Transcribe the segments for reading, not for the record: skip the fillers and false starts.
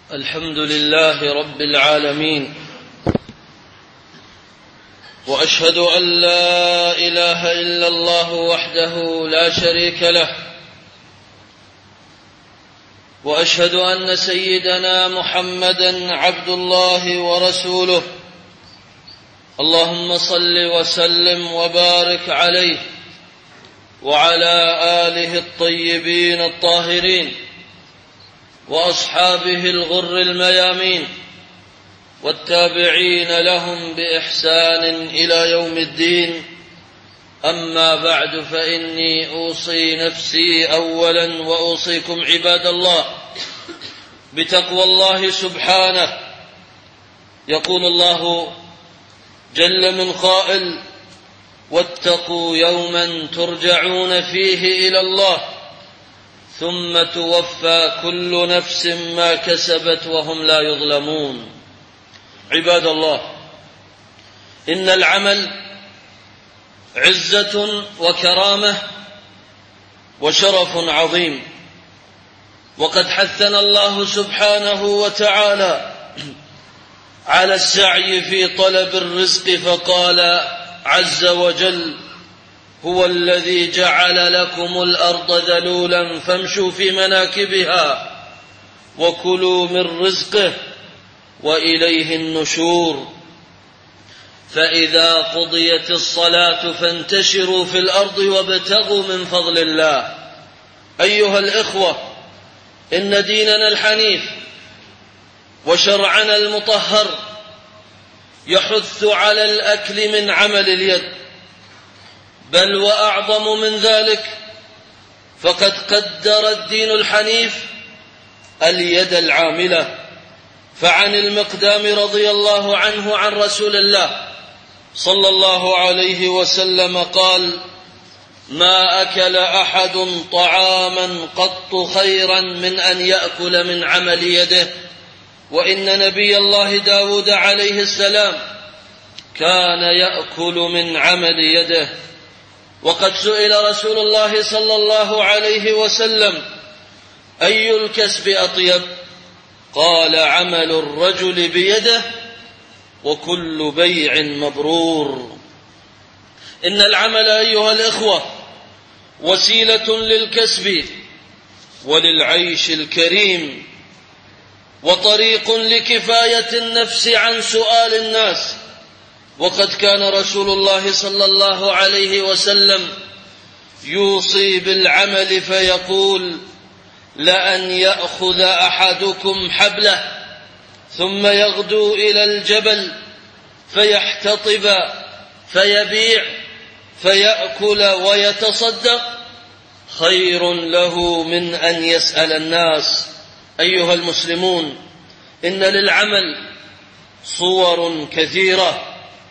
الحمد لله رب العالمين، وأشهد أن لا إله إلا الله وحده لا شريك له، وأشهد أن سيدنا محمدا عبد الله ورسوله. اللهم صل وسلم وبارك عليه وعلى آله الطيبين الطاهرين وأصحابه الغر الميامين والتابعين لهم بإحسان إلى يوم الدين. أما بعد، فإني أوصي نفسي أولا وأوصيكم عباد الله بتقوى الله سبحانه. يقول الله جل من قائل: واتقوا يوما ترجعون فيه إلى الله ثم توفى كل نفس ما كسبت وهم لا يظلمون. عباد الله، إن العمل عزة وكرامة وشرف عظيم، وقد حثنا الله سبحانه وتعالى على السعي في طلب الرزق، فقال عز وجل: هو الذي جعل لكم الأرض ذلولا فامشوا في مناكبها وكلوا من رزقه وإليه النشور. فإذا قضيت الصلاة فانتشروا في الأرض وابتغوا من فضل الله. أيها الإخوة، إن ديننا الحنيف وشرعنا المطهر يحث على الأكل من عمل اليد، بل وأعظم من ذلك، فقد قدر الدين الحنيف اليد العاملة. فعن المقدام رضي الله عنه عن رسول الله صلى الله عليه وسلم قال: ما أكل أحد طعاما قط خيرا من أن يأكل من عمل يده. وإن نبي الله داود عليه السلام كان يأكل من عمل يده. وقد سئل رسول الله صلى الله عليه وسلم: أي الكسب أطيب؟ قال: عمل الرجل بيده وكل بيع مبرور. إن العمل أيها الإخوة وسيلة للكسب وللعيش الكريم، وطريق لكفاية النفس عن سؤال الناس. وقد كان رسول الله صلى الله عليه وسلم يوصي بالعمل فيقول: لأن يأخذ أحدكم حبله ثم يغدو إلى الجبل فيحتطب فيبيع فيأكل ويتصدق خير له من أن يسأل الناس. أيها المسلمون، إن للعمل صور كثيرة،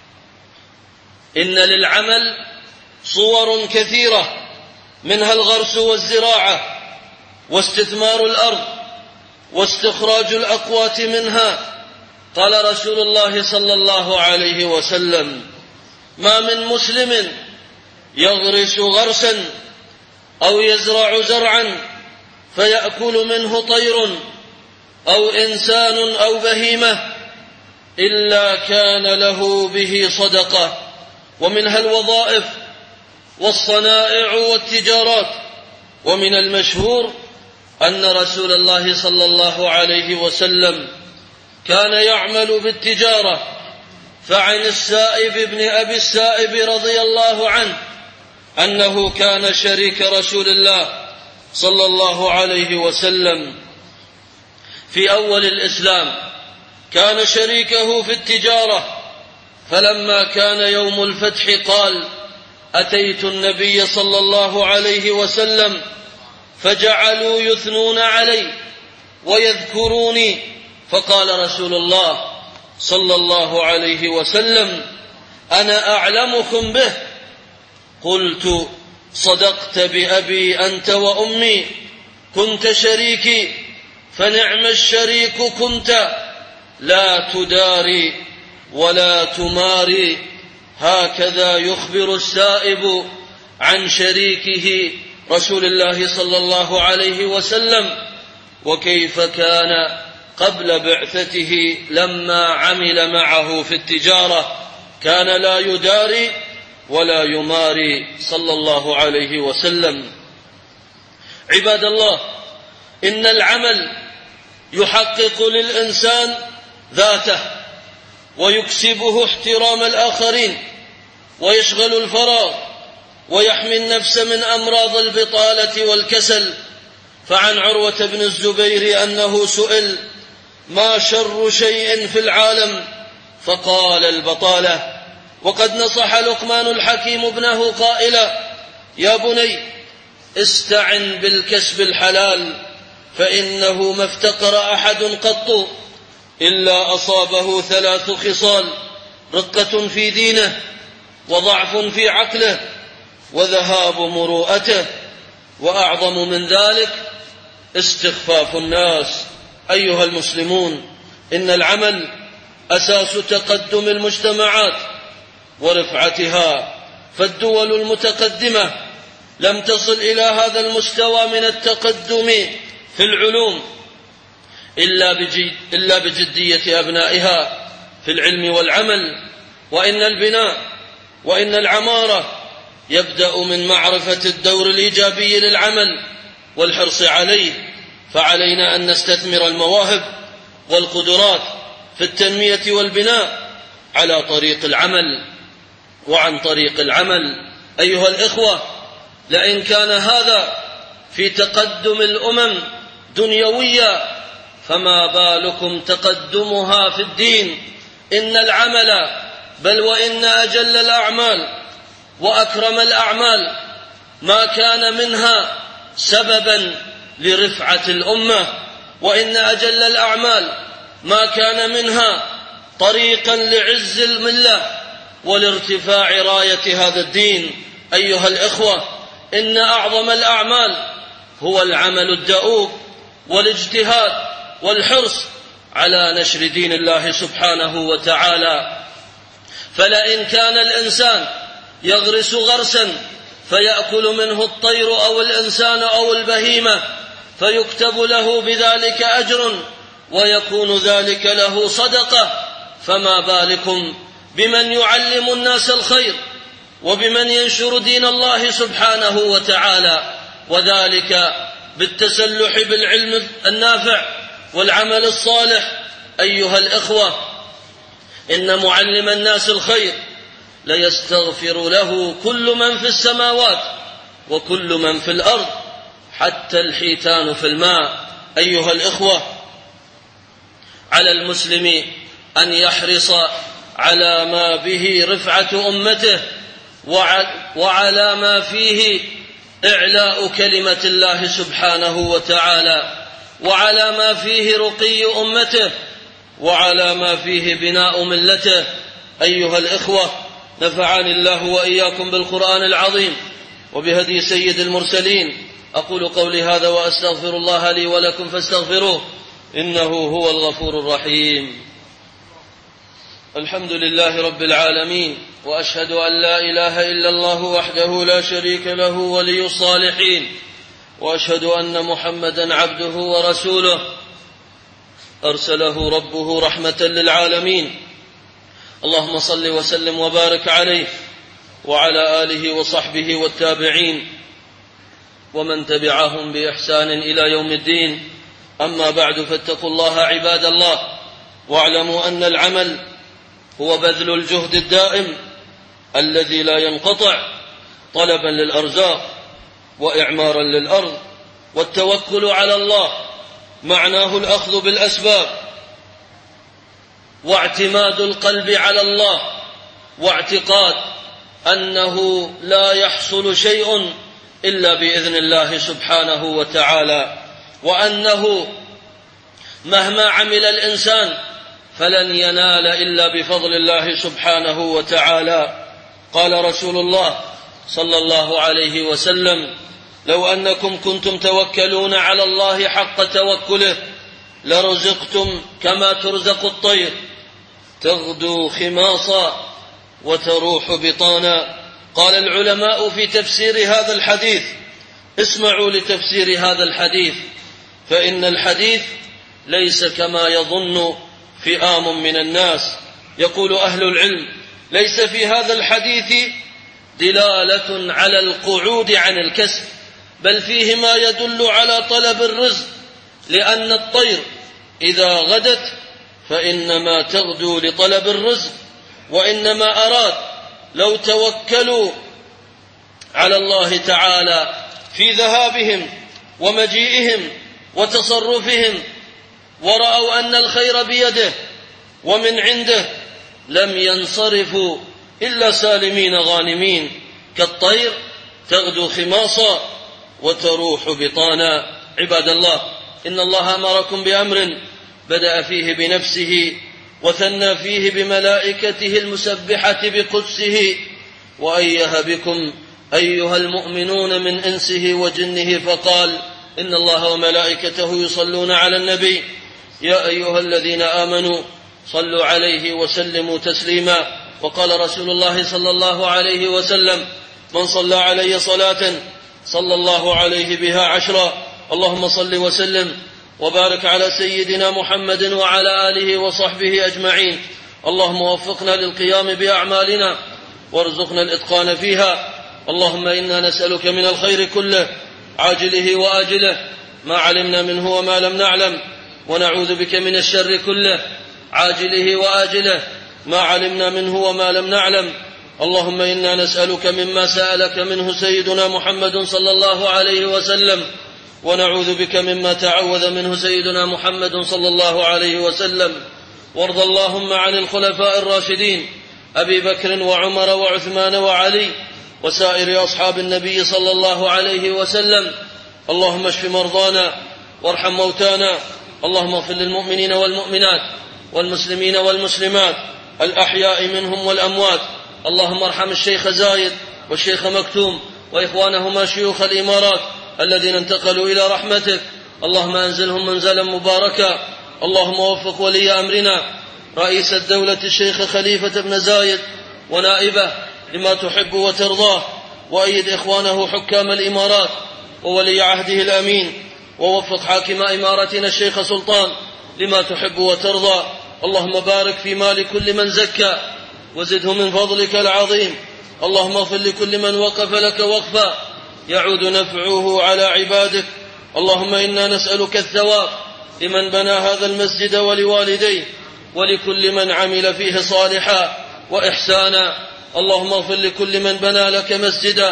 منها الغرس والزراعة واستثمار الأرض واستخراج الأقوات منها. قال رسول الله صلى الله عليه وسلم: ما من مسلم يغرس غرسا أو يزرع زرعا فيأكل منه طير أو إنسان أو بهيمة إلا كان له به صدقة. ومنها الوظائف والصنائع والتجارات. ومن المشهور أن رسول الله صلى الله عليه وسلم كان يعمل بالتجارة. فعن السائب بن أبي السائب رضي الله عنه أنه كان شريك رسول الله صلى الله عليه وسلم في أول الإسلام، كان شريكه في التجارة. فلما كان يوم الفتح قال: أتيت النبي صلى الله عليه وسلم فجعلوا يثنون علي ويذكروني، فقال رسول الله صلى الله عليه وسلم: أنا أعلمكم به. قلت: صدقت بأبي أنت وأمي، كنت شريكي، فنعم الشريك كنت، لا تداري ولا تماري. هكذا يخبر السائب عن شريكه رسول الله صلى الله عليه وسلم. وكيف كان قبل بعثته لما عمل معه في التجارة كان لا يداري ولا يماري صلى الله عليه وسلم. عباد الله، إن العمل يحقق للإنسان ذاته ويكسبه احترام الآخرين ويشغل الفراغ ويحمي النفس من أمراض البطالة والكسل. فعن عروة بن الزبير أنه سئل: ما شر شيء في العالم؟ فقال: البطالة. وقد نصح لقمان الحكيم ابنه قائلا: يا بني استعن بالكسب الحلال، فإنه ما افتقر أحد قط إلا أصابه 3 خصال: رقة في دينه، وضعف في عقله، وذهاب مروءته، وأعظم من ذلك استخفاف الناس. أيها المسلمون، إن العمل أساس تقدم المجتمعات ورفعتها، فالدول المتقدمة لم تصل إلى هذا المستوى من التقدم في العلوم إلا بجدية أبنائها في العلم والعمل. وإن البناء وإن العمارة يبدأ من معرفة الدور الإيجابي للعمل والحرص عليه، فعلينا أن نستثمر المواهب والقدرات في التنمية والبناء على طريق العمل. وعن طريق العمل أيها الإخوة، لئن كان هذا في تقدم الأمم دنيويا، فما بالكم تقدمها في الدين؟ إن العمل بل وإن أجل الأعمال وأكرم الأعمال ما كان منها سببا لرفعة الأمة، وإن أجل الأعمال ما كان منها طريقا لعز الملة ولارتفاع راية هذا الدين. أيها الإخوة، إن أعظم الأعمال هو العمل الدؤوب والاجتهاد والحرص على نشر دين الله سبحانه وتعالى. فلئن كان الإنسان يغرس غرسا فيأكل منه الطير أو الإنسان أو البهيمة فيكتب له بذلك أجر ويكون ذلك له صدقة، فما بالكم بمن يعلم الناس الخير وبمن ينشر دين الله سبحانه وتعالى، وذلك بالتسلح بالعلم النافع والعمل الصالح. أيها الإخوة، إن معلم الناس الخير ليستغفر له كل من في السماوات وكل من في الأرض حتى الحيتان في الماء. أيها الإخوة، على المسلم أن يحرص على ما به رفعة أمته وعلى ما فيه إعلاء كلمة الله سبحانه وتعالى، وعلى ما فيه رقي أمته، وعلى ما فيه بناء ملته. أيها الإخوة، نفعني الله وإياكم بالقرآن العظيم وبهدي سيد المرسلين. أقول قولي هذا وأستغفر الله لي ولكم فاستغفروه إنه هو الغفور الرحيم. الحمد لله رب العالمين، وأشهد أن لا إله إلا الله وحده لا شريك له ولي الصالحين، وأشهد أن محمدا عبده ورسوله أرسله ربه رحمة للعالمين. اللهم صل وسلم وبارك عليه وعلى آله وصحبه والتابعين ومن تبعهم بإحسان إلى يوم الدين. أما بعد، فاتقوا الله عباد الله، واعلموا أن العمل هو بذل الجهد الدائم الذي لا ينقطع طلبا للأرزاق وإعمارا للأرض. والتوكل على الله معناه الأخذ بالأسباب واعتماد القلب على الله، واعتقاد أنه لا يحصل شيء إلا بإذن الله سبحانه وتعالى، وأنه مهما عمل الإنسان فلن ينال إلا بفضل الله سبحانه وتعالى. قال رسول الله صلى الله عليه وسلم: لو أنكم كنتم توكلون على الله حق توكله لرزقتم كما ترزق الطير، تغدو خماصا وتروح بطانا. قال العلماء في تفسير هذا الحديث: اسمعوا لتفسير هذا الحديث، فإن الحديث ليس كما يظن فئام من الناس. يقول أهل العلم: ليس في هذا الحديث دلالة على القعود عن الكسب، بل فيه ما يدل على طلب الرزق، لأن الطير إذا غدت فإنما تغدو لطلب الرزق، وإنما أراد لو توكلوا على الله تعالى في ذهابهم ومجيئهم وتصرفهم ورأوا أن الخير بيده ومن عنده لم ينصرفوا إلا سالمين غانمين، كالطير تغدو خماصا وتروح بطانا. عباد الله، إن الله أمركم بأمر بدأ فيه بنفسه وثنى فيه بملائكته المسبحة بقدسه، وأيه بكم أيها المؤمنون من إنسه وجنه، فقال: إن الله وملائكته يصلون على النبي يا أيها الذين آمنوا صلوا عليه وسلموا تسليما. وقال رسول الله صلى الله عليه وسلم: من صلى علي صلاة صلى الله عليه بها 10. اللهم صل وسلم وبارك على سيدنا محمد وعلى آله وصحبه أجمعين. اللهم وفقنا للقيام بأعمالنا وارزقنا الإتقان فيها. اللهم إنا نسألك من الخير كله عاجله وآجله ما علمنا منه وما لم نعلم، ونعوذ بك من الشر كله عاجله وآجله ما علمنا منه وما لم نعلم. اللهم إنا نسألك مما سألك منه سيدنا محمد صلى الله عليه وسلم، ونعوذ بك مما تعوذ منه سيدنا محمد صلى الله عليه وسلم. وارض اللهم عن الخلفاء الراشدين أبي بكر وعمر وعثمان وعلي وسائر أصحاب النبي صلى الله عليه وسلم. اللهم اشف مرضانا وارحم موتانا. اللهم اغفر للمؤمنين والمؤمنات والمسلمين والمسلمات الأحياء منهم والأموات. اللهم ارحم الشيخ زايد والشيخ مكتوم وإخوانهما شيوخ الإمارات الذين انتقلوا إلى رحمتك. اللهم أنزلهم منزلا مباركا. اللهم وفق ولي أمرنا رئيس الدولة الشيخ خليفة بن زايد ونائبه لما تحب وترضاه، وأيد إخوانه حكام الإمارات وولي عهده الأمين، ووفق حاكم إمارتنا الشيخ سلطان لما تحب وترضى. اللهم بارك في مال كل من زكى وزده من فضلك العظيم. اللهم اغفر لكل من وقف لك وقفا يعود نفعه على عبادك. اللهم إنا نسألك الثواب لمن بنى هذا المسجد ولوالديه ولكل من عمل فيه صالحا وإحسانا. اللهم اغفر لكل من بنى لك مسجدا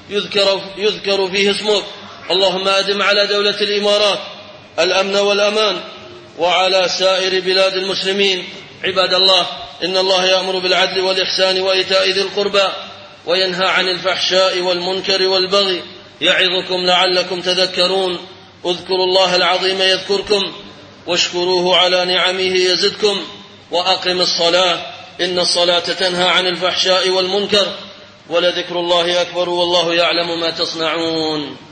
يذكر فيه اسمك. اللهم أدم على دولة الإمارات الأمن والأمان وعلى سائر بلاد المسلمين. عباد الله، إن الله يأمر بالعدل والإحسان وإيتاء ذي القربى وينهى عن الفحشاء والمنكر والبغي يعظكم لعلكم تذكرون. اذكروا الله العظيم يذكركم واشكروه على نعمه يزدكم وأقم الصلاة إن الصلاة تنهى عن الفحشاء والمنكر ولذكر الله أكبر والله يعلم ما تصنعون.